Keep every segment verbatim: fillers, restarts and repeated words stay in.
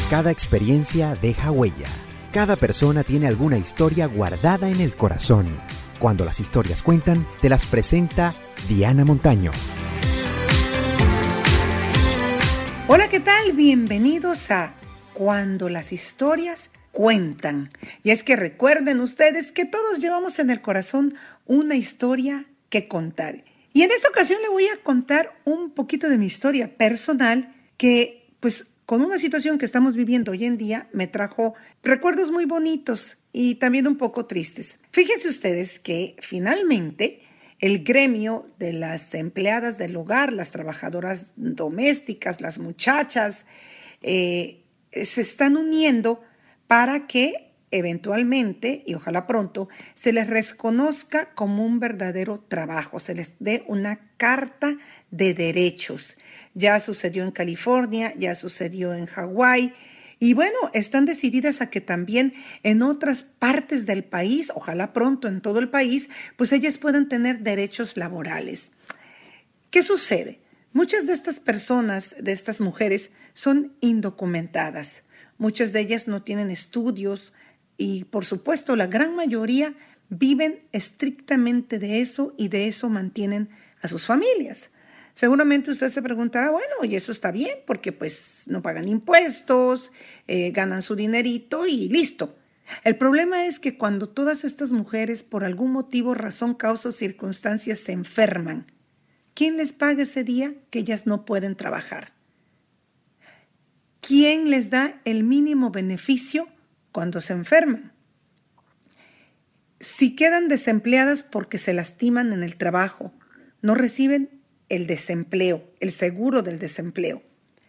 Cada experiencia deja huella. Cada persona tiene alguna historia guardada en el corazón. Cuando las historias cuentan, te las presenta Diana Montaño. Hola, ¿qué tal? Bienvenidos a Cuando las historias cuentan. Y es que recuerden ustedes que todos llevamos en el corazón una historia que contar. Y en esta ocasión le voy a contar un poquito de mi historia personal que, pues, con una situación que estamos viviendo hoy en día, me trajo recuerdos muy bonitos y también un poco tristes. Fíjense ustedes que finalmente el gremio de las empleadas del hogar, las trabajadoras domésticas, las muchachas, eh, se están uniendo para que eventualmente, y ojalá pronto, se les reconozca como un verdadero trabajo, se les dé una carta de derechos. Ya sucedió en California, ya sucedió en Hawái, y bueno, están decididas a que también en otras partes del país, ojalá pronto en todo el país, pues ellas puedan tener derechos laborales. ¿Qué sucede? Muchas de estas personas, de estas mujeres, son indocumentadas. Muchas de ellas no tienen estudios y, por supuesto, la gran mayoría viven estrictamente de eso y de eso mantienen a sus familias. Seguramente usted se preguntará, bueno, y eso está bien porque pues no pagan impuestos, eh, ganan su dinerito y listo. El problema es que cuando todas estas mujeres por algún motivo, razón, causa o circunstancias se enferman, ¿quién les paga ese día que ellas no pueden trabajar? ¿Quién les da el mínimo beneficio cuando se enferman? Si quedan desempleadas porque se lastiman en el trabajo, no reciben el desempleo, el seguro del desempleo.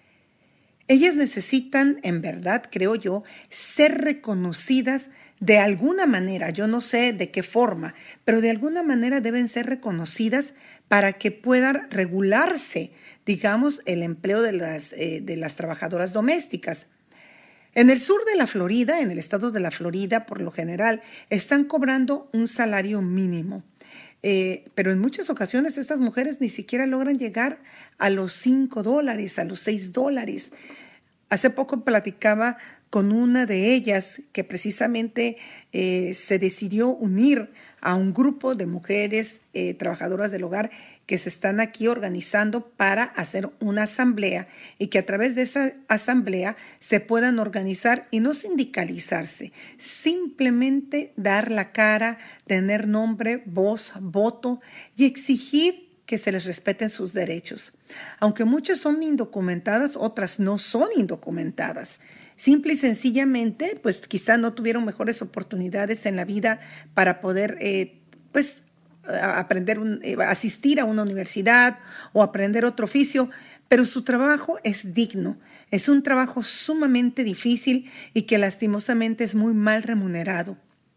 Ellas necesitan, en verdad, creo yo, ser reconocidas de alguna manera, yo no sé de qué forma, pero de alguna manera deben ser reconocidas para que pueda regularse, digamos, el empleo de las, eh, de las trabajadoras domésticas. En el sur de la Florida, en el estado de la Florida, por lo general, están cobrando un salario mínimo. Eh, pero en muchas ocasiones estas mujeres ni siquiera logran llegar a los cinco dólares, a los seis dólares. Hace poco platicaba con una de ellas que precisamente eh, se decidió unir a un grupo de mujeres eh, trabajadoras del hogar que se están aquí organizando para hacer una asamblea y que a través de esa asamblea se puedan organizar y no sindicalizarse, simplemente dar la cara, tener nombre, voz, voto y exigir que se les respeten sus derechos. Aunque muchas son indocumentadas, otras no son indocumentadas. Simple y sencillamente, pues quizá no tuvieron mejores oportunidades en la vida para poder, eh, pues, aprender, un, asistir a una universidad o aprender otro oficio, pero su trabajo es digno. Es un trabajo sumamente difícil y que lastimosamente es muy mal remunerado.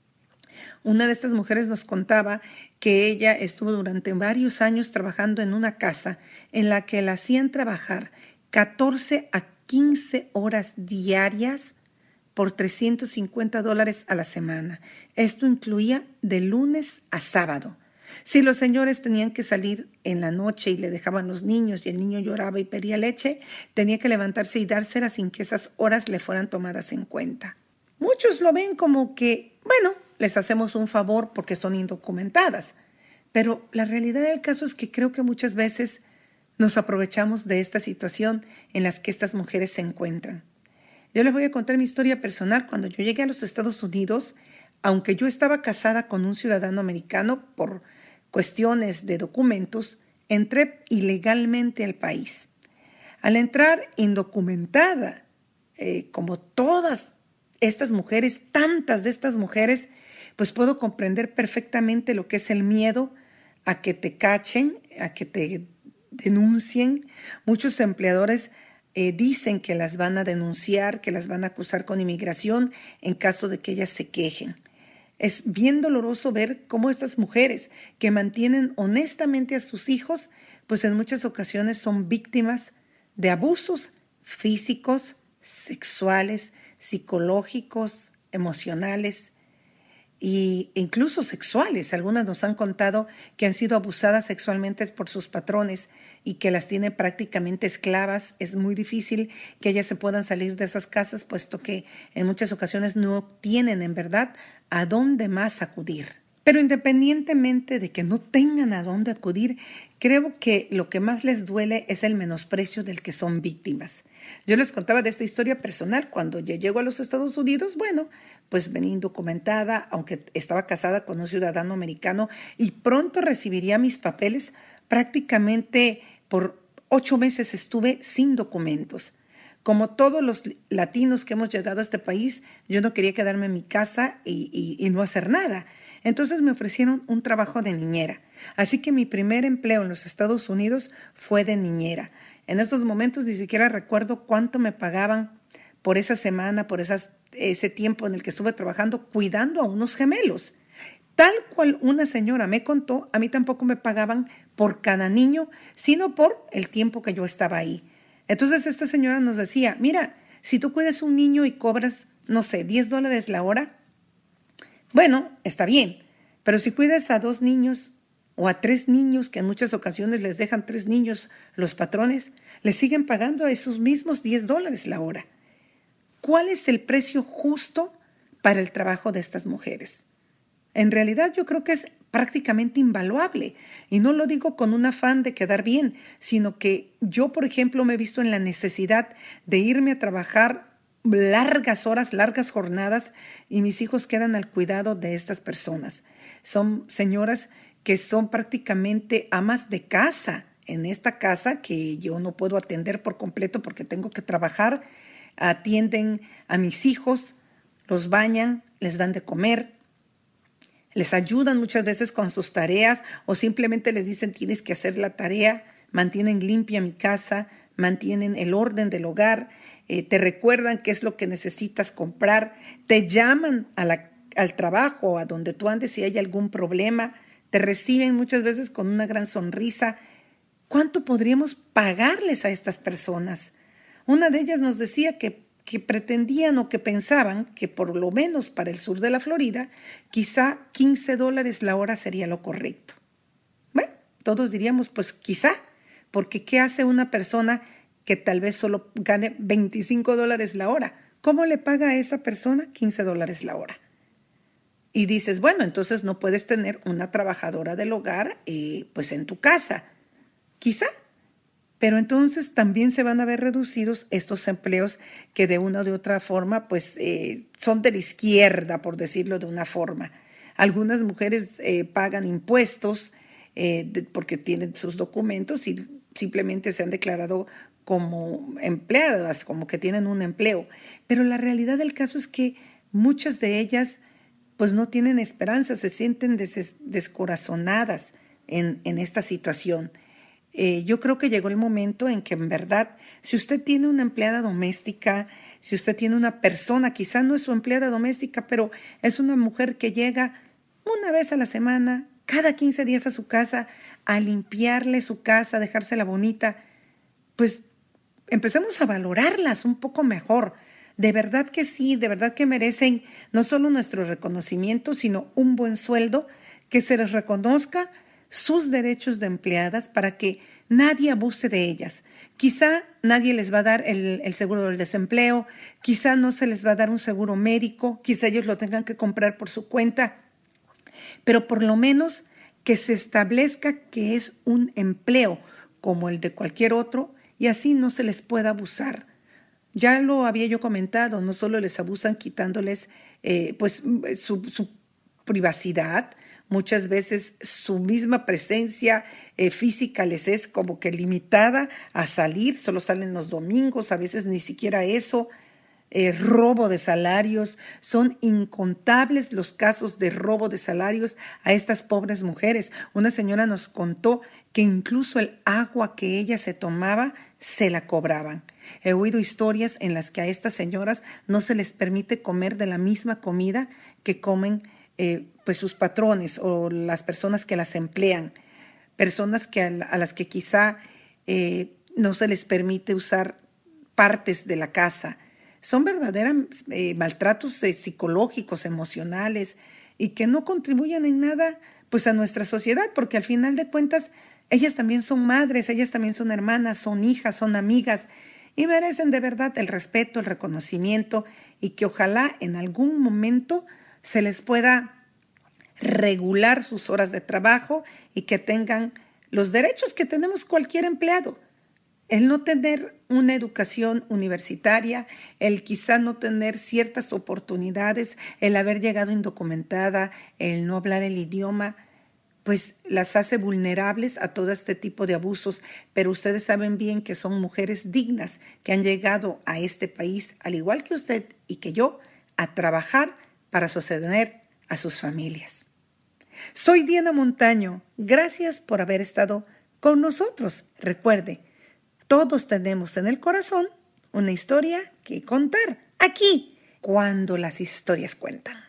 Una de estas mujeres nos contaba que ella estuvo durante varios años trabajando en una casa en la que la hacían trabajar catorce a quince horas diarias por trescientos cincuenta dólares a la semana. Esto incluía de lunes a sábado. Si los señores tenían que salir en la noche y le dejaban los niños y el niño lloraba y pedía leche, tenía que levantarse y dársela sin que esas horas le fueran tomadas en cuenta. Muchos lo ven como que, bueno, les hacemos un favor porque son indocumentadas. Pero la realidad del caso es que creo que muchas veces nos aprovechamos de esta situación en la que estas mujeres se encuentran. Yo les voy a contar mi historia personal. Cuando yo llegué a los Estados Unidos, aunque yo estaba casada con un ciudadano americano por cuestiones de documentos, entré ilegalmente al país. Al entrar indocumentada, eh, como todas estas mujeres, tantas de estas mujeres, pues puedo comprender perfectamente lo que es el miedo a que te cachen, a que te denuncien. Muchos empleadores eh, dicen que las van a denunciar, que las van a acusar con inmigración en caso de que ellas se quejen. Es bien doloroso ver cómo estas mujeres que mantienen honestamente a sus hijos, pues en muchas ocasiones son víctimas de abusos físicos, sexuales, psicológicos, emocionales. e incluso sexuales. Algunas nos han contado que han sido abusadas sexualmente por sus patrones y que las tiene prácticamente esclavas. Es muy difícil que ellas se puedan salir de esas casas, puesto que en muchas ocasiones no tienen en verdad a dónde más acudir. Pero independientemente de que no tengan a dónde acudir, creo que lo que más les duele es el menosprecio del que son víctimas. Yo les contaba de esta historia personal. Cuando yo llego a los Estados Unidos, bueno, pues venía indocumentada, aunque estaba casada con un ciudadano americano, y pronto recibiría mis papeles. Prácticamente por ocho meses estuve sin documentos. Como todos los latinos que hemos llegado a este país, yo no quería quedarme en mi casa y, y, y no hacer nada. Entonces me ofrecieron un trabajo de niñera. Así que mi primer empleo en los Estados Unidos fue de niñera. En estos momentos ni siquiera recuerdo cuánto me pagaban por esa semana, por esas, ese tiempo en el que estuve trabajando cuidando a unos gemelos. Tal cual una señora me contó, a mí tampoco me pagaban por cada niño, sino por el tiempo que yo estaba ahí. Entonces esta señora nos decía, mira, si tú cuidas un niño y cobras, no sé, diez dólares la hora, bueno, está bien, pero si cuidas a dos niños o a tres niños, que en muchas ocasiones les dejan tres niños los patrones, les siguen pagando a esos mismos diez dólares la hora. ¿Cuál es el precio justo para el trabajo de estas mujeres? En realidad yo creo que es prácticamente invaluable, y no lo digo con un afán de quedar bien, sino que yo, por ejemplo, me he visto en la necesidad de irme a trabajar largas horas, largas jornadas, y mis hijos quedan al cuidado de estas personas. Son señoras que son prácticamente amas de casa en esta casa que yo no puedo atender por completo porque tengo que trabajar. Atienden a mis hijos, los bañan, les dan de comer, les ayudan muchas veces con sus tareas o simplemente les dicen tienes que hacer la tarea, mantienen limpia mi casa, mantienen el orden del hogar, eh, te recuerdan qué es lo que necesitas comprar, te llaman a la, al trabajo, a donde tú andes si hay algún problema, te reciben muchas veces con una gran sonrisa. ¿Cuánto podríamos pagarles a estas personas? Una de ellas nos decía que, que pretendían o que pensaban que por lo menos para el sur de la Florida, quizá quince dólares la hora sería lo correcto. Bueno, todos diríamos, pues quizá, porque ¿qué hace una persona que tal vez solo gane veinticinco dólares la hora? ¿Cómo le paga a esa persona quince dólares la hora? Y dices, bueno, entonces no puedes tener una trabajadora del hogar eh, pues en tu casa. Quizá. Pero entonces también se van a ver reducidos estos empleos que de una u de otra forma pues eh, son de la izquierda, por decirlo de una forma. Algunas mujeres eh, pagan impuestos eh, de, porque tienen sus documentos y simplemente se han declarado como empleadas, como que tienen un empleo. Pero la realidad del caso es que muchas de ellas pues no tienen esperanza, se sienten des- descorazonadas en, en esta situación. Eh, yo creo que llegó el momento en que en verdad, si usted tiene una empleada doméstica, si usted tiene una persona, quizá no es su empleada doméstica, pero es una mujer que llega una vez a la semana, cada quince días a su casa, a limpiarle su casa, a dejársela bonita, pues empecemos a valorarlas un poco mejor. De verdad que sí, de verdad que merecen no solo nuestro reconocimiento, sino un buen sueldo, que se les reconozca sus derechos de empleadas para que nadie abuse de ellas. Quizá nadie les va a dar el, el seguro del desempleo, quizá no se les va a dar un seguro médico, quizá ellos lo tengan que comprar por su cuenta, pero por lo menos que se establezca que es un empleo como el de cualquier otro y así no se les pueda abusar. Ya lo había yo comentado, no solo les abusan quitándoles eh, pues su, su privacidad, muchas veces su misma presencia eh, física les es como que limitada a salir, solo salen los domingos, a veces ni siquiera eso, eh, robo de salarios, son incontables los casos de robo de salarios a estas pobres mujeres. Una señora nos contó que incluso el agua que ella se tomaba se la cobraban. He oído historias en las que a estas señoras no se les permite comer de la misma comida que comen eh, pues sus patrones o las personas que las emplean, personas que a, a las que quizá eh, no se les permite usar partes de la casa. Son verdaderos eh, maltratos eh, psicológicos, emocionales, y que no contribuyen en nada pues a nuestra sociedad, porque al final de cuentas ellas también son madres, ellas también son hermanas, son hijas, son amigas y merecen de verdad el respeto, el reconocimiento y que ojalá en algún momento se les pueda regular sus horas de trabajo y que tengan los derechos que tenemos cualquier empleado. El no tener una educación universitaria, el quizá no tener ciertas oportunidades, el haber llegado indocumentada, el no hablar el idioma, pues las hace vulnerables a todo este tipo de abusos. Pero ustedes saben bien que son mujeres dignas que han llegado a este país, al igual que usted y que yo, a trabajar para sostener a sus familias. Soy Diana Montaño. Gracias por haber estado con nosotros. Recuerde, todos tenemos en el corazón una historia que contar. Aquí, cuando las historias cuentan.